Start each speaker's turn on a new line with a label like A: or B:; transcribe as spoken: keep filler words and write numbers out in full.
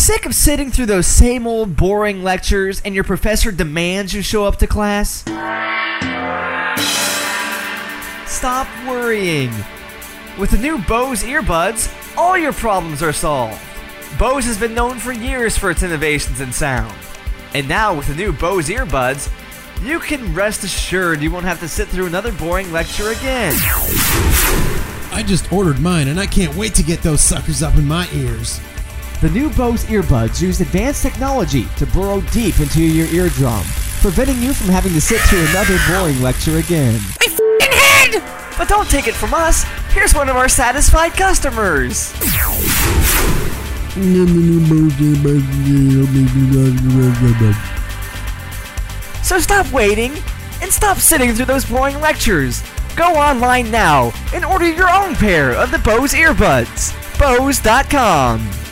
A: sick of sitting through those same old boring lectures and your professor demands you show up to class? Stop worrying. With the new Bose earbuds, all your problems are solved. Bose has been known for years for its innovations in sound. And now with the new Bose earbuds, you can rest assured you won't have to sit through another boring lecture again.
B: I just ordered mine and I can't wait to get those suckers up in my ears.
C: The new Bose earbuds use advanced technology to burrow deep into your eardrum, preventing you from having to sit through another boring lecture again.
A: My f***ing head! But don't take it from us. Here's one of our satisfied customers. So stop waiting and stop sitting through those boring lectures. Go online now and order your own pair of the Bose earbuds. Bose dot com